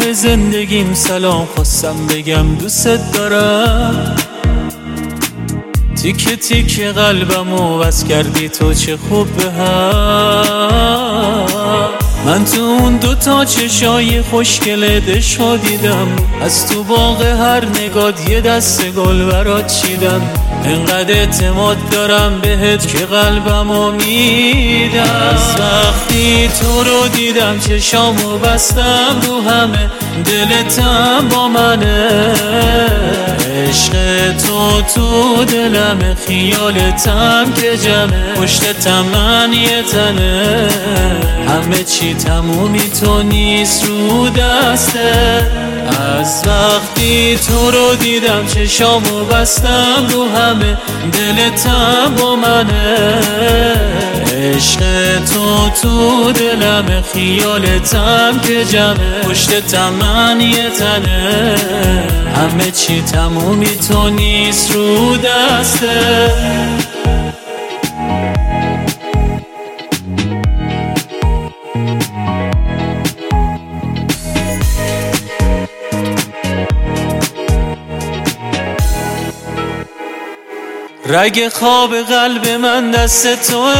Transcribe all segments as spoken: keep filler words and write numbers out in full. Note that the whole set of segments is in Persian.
راه زندگیم سلام خواستم بگم دوست دارم. تیکه تیکه قلبمو بس کردی تو چه خوب به هم. من تو اون دوتا چشای خوشگل دشو دیدم، از تو باغ هر نگات یه دست گل برات چیدم. انقدر اعتماد دارم بهت که قلبمو میدم. از وقتی تو رو دیدم چشامو بستم رو همه، دلتم با منه. عشق تو تو دلم، خیالتم که جمعه، پشتتم من یه تنه. همه چی تمومی تو نیست رو دسته. از وقتی تو رو دیدم چشامو بستم رو همه، دلتم با منه. عشق تو تو دلم، خیالتم که جمعه، پشتتم من یه تنه. همه چی تمومی تو نیست رو دسته. رگ خواب قلب من دست توه،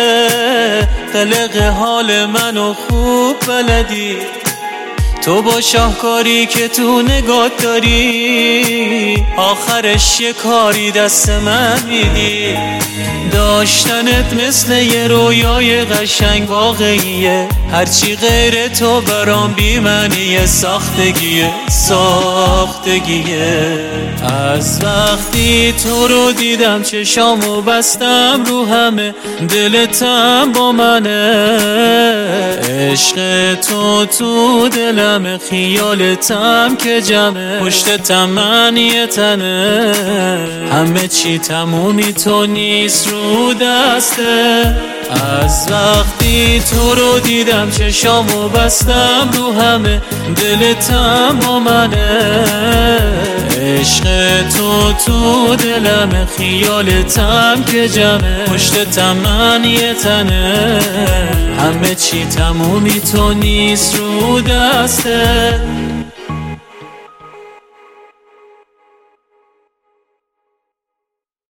قلق حال منو خوب بلدی. تو با شاهکاری که تو نگات داری، آخرش یه کاری دست من میدی. داشتنت مثل یه رویای قشنگ واقعیه، هرچی غیر تو برام بی معنیه. ساختگیه ساختگیه. از وقتی تو رو دیدم چشامو بستم رو همه، دلتم با منه. عشق تو تو دلم، خیالتم که جمعه، پشتتم من یه تنه. همه چی تمومی تو نیست رو دسته. از وقتی تو رو دیدم چشامو بستم رو همه، دلتم با منه. عشق تو تو دلم، خیالتم که جمعه، پشتتم من یه تنه. همه چی تمومی تو نیست رو دسته.